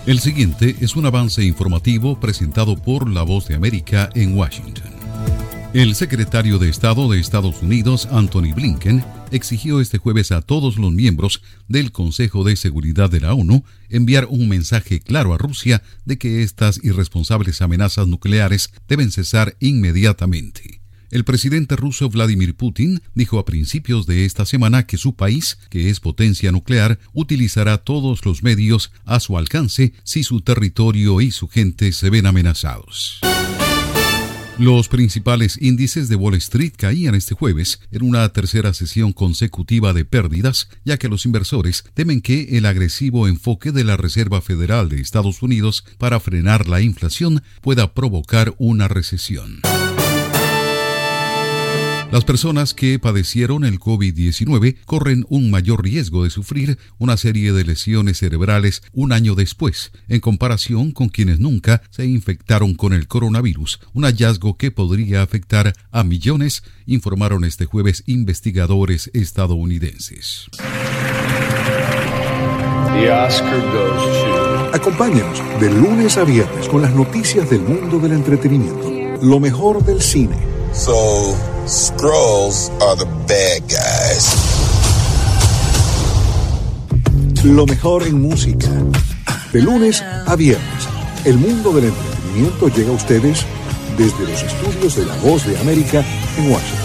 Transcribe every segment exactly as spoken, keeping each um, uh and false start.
El siguiente es un avance informativo presentado por La Voz de América en Washington. El secretario de Estado de Estados Unidos, Anthony Blinken, exigió este jueves a todos los miembros del Consejo de Seguridad de la ONU enviar un mensaje claro a Rusia de que estas irresponsables amenazas nucleares deben cesar inmediatamente. El presidente ruso Vladimir Putin dijo a principios de esta semana que su país, que es potencia nuclear, utilizará todos los medios a su alcance si su territorio y su gente se ven amenazados. Los principales índices de Wall Street caían este jueves en una tercera sesión consecutiva de pérdidas, ya que los inversores temen que el agresivo enfoque de la Reserva Federal de Estados Unidos para frenar la inflación pueda provocar una recesión. Las personas que padecieron el COVID diecinueve corren un mayor riesgo de sufrir una serie de lesiones cerebrales un año después, en comparación con quienes nunca se infectaron con el coronavirus, un hallazgo que podría afectar a millones, informaron este jueves investigadores estadounidenses. The Oscar goes to... Acompáñanos de lunes a viernes con las noticias del mundo del entretenimiento, lo mejor del cine. So, Skrulls are the bad guys. Lo mejor en música. De lunes a viernes, el mundo del entretenimiento llega a ustedes desde los estudios de La Voz de América en Washington.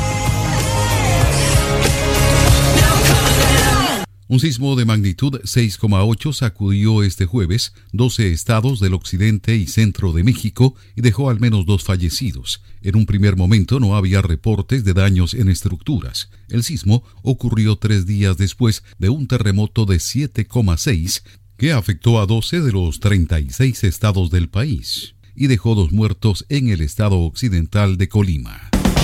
Un sismo de magnitud seis coma ocho sacudió este jueves doce estados del occidente y centro de México y dejó al menos dos fallecidos. En un primer momento no había reportes de daños en estructuras. El sismo ocurrió tres días después de un terremoto de siete coma seis que afectó a doce de los treinta y seis estados del país y dejó dos muertos en el estado occidental de Colima.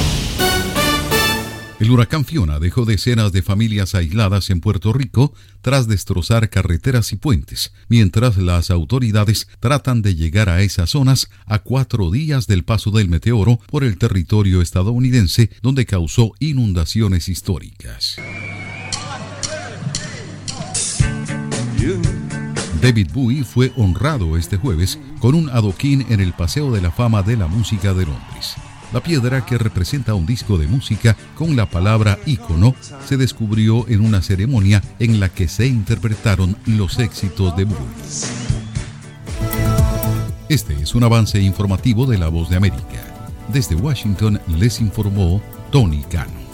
El huracán Fiona dejó decenas de familias aisladas en Puerto Rico tras destrozar carreteras y puentes, mientras las autoridades tratan de llegar a esas zonas a cuatro días del paso del meteoro por el territorio estadounidense, donde causó inundaciones históricas. David Bowie fue honrado este jueves con un adoquín en el Paseo de la Fama de la Música de Londres. La piedra, que representa un disco de música con la palabra ícono, se descubrió en una ceremonia en la que se interpretaron los éxitos de Bowie. Este es un avance informativo de La Voz de América. Desde Washington les informó Tony Cano.